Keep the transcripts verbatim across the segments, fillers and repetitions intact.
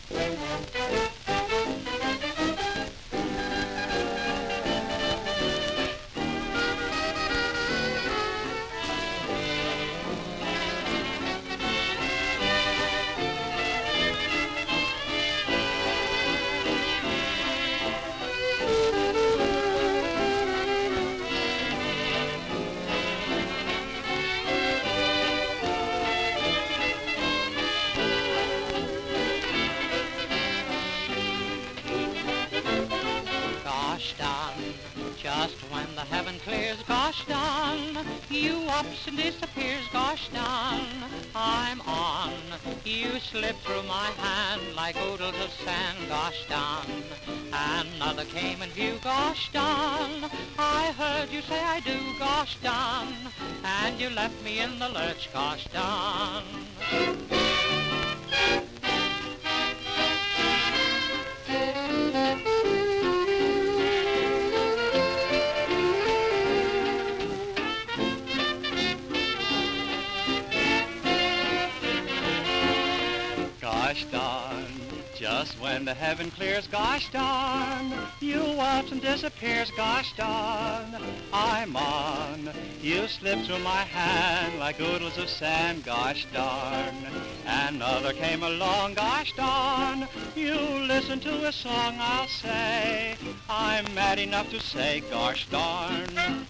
Gosh darn, just when the heaven clears, gosh darn, you ups and disappears, gosh darn, I'm on. You slip through my hand like oodles of sand, gosh darn. Another came in view, gosh darn, I heard you say I do, gosh darn, and you left me in the lurch, gosh darn. Gosh darn, just when the heaven clears, gosh darn, you ups and disappears, gosh darn, I'm on. You slip through my hand like oodles of sand, gosh darn. Another came along, gosh darn, you listen to a song, I'll say, I'm mad enough to say, gosh darn.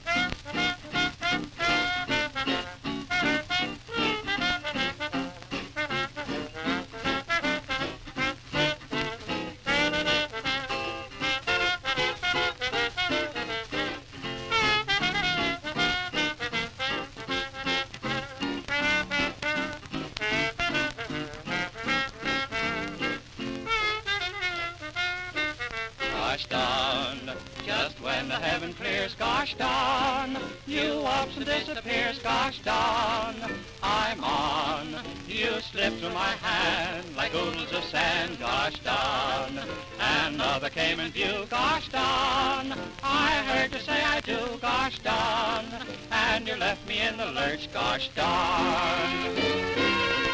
Gosh darn, just when the heaven clears, gosh darn, you ups and disappears, gosh darn, I'm on. You slip through my hand like oodles of sand, gosh darn. Another came in view, gosh darn, I heard you say I do, gosh darn, and you left me in the lurch, gosh darn.